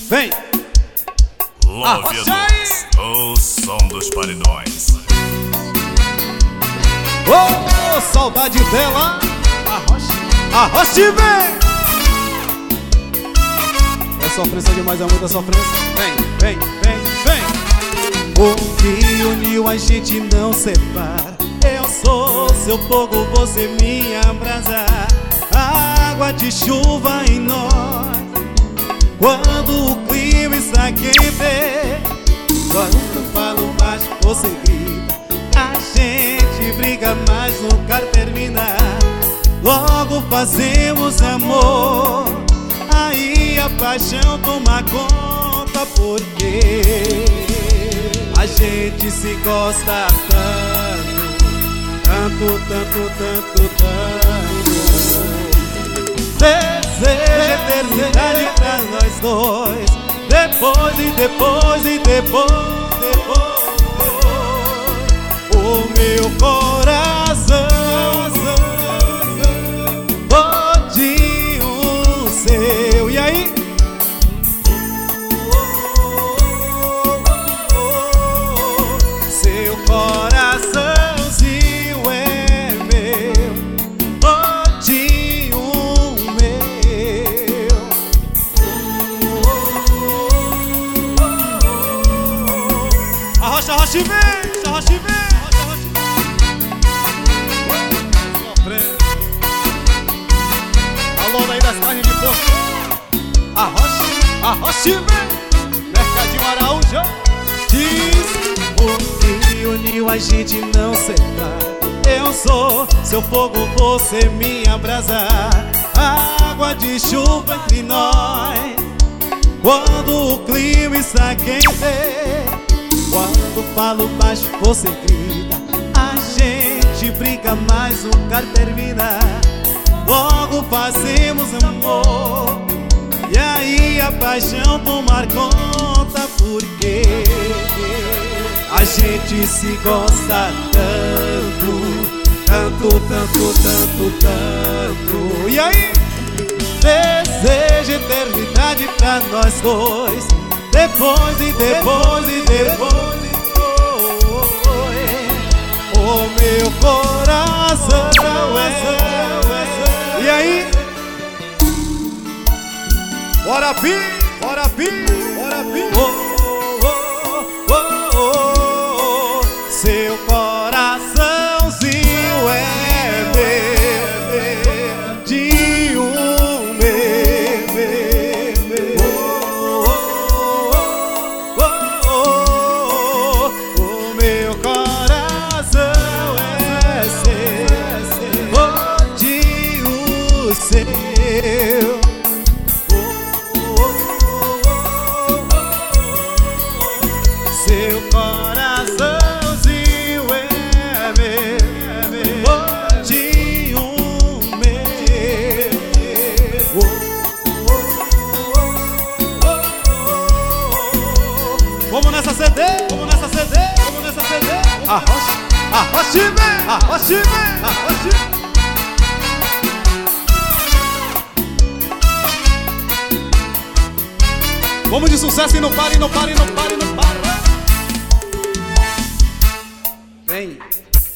Vem! Love o som dos paredões. Oh, saudade dela. Arrocha, vem! É sofrência demais, é muita sofrência. Vem! O que uniu a gente não separa. Eu sou seu fogo, você minha brasa. Água de chuva em nós. Quando o clima está quente, quando eu falo baixo, você grita. A gente briga, mas nunca termina. Logo fazemos amor, aí a paixão toma conta. Porque a gente se gosta tanto, deseja eternidade pra nós dois. Depois, o meu coração todinho seu. E aí? Seu coraçãozinho é meu, todinho meu. Arrocha e vem! Alô, daí das carnes de porco. Arrocha e vem! Mercadinho Araújo diz: o que uniu a gente não separa. Eu sou seu fogo, você minha brasa. Água de chuva entre nós. Quando o clima está quente, quando falo baixo, você grita. A gente briga, mas nunca termina. Logo fazemos amor, e aí a paixão tomar conta. Porque a gente se gosta tanto. E aí? Deseja eternidade pra nós dois. Depois, o meu coração é. E aí? Bora pi. Seu coraçãozinho é verdinho meu. O meu coração é verdinho seu. Seu coraçãozinho é meu, todinho meu. Vamos nessa CD. Arrocha e vem. Vamos de sucesso e não pare.